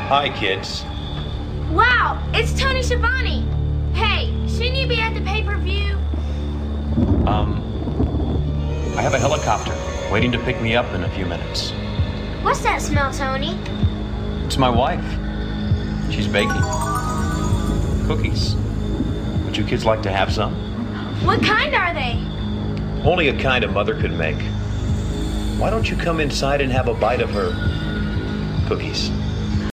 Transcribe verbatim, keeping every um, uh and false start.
Hi, kids. Wow, it's Tony Schiavone. Hey, shouldn't you be at the pay-per-view? Um, I have a helicopter waiting to pick me up in a few minutes. What's that smell, Tony? It's my wife. She's baking cookies. Would you kids like to have some? What kind are they? Only a kind a mother could make. Why don't you come inside and have a bite of her cookies?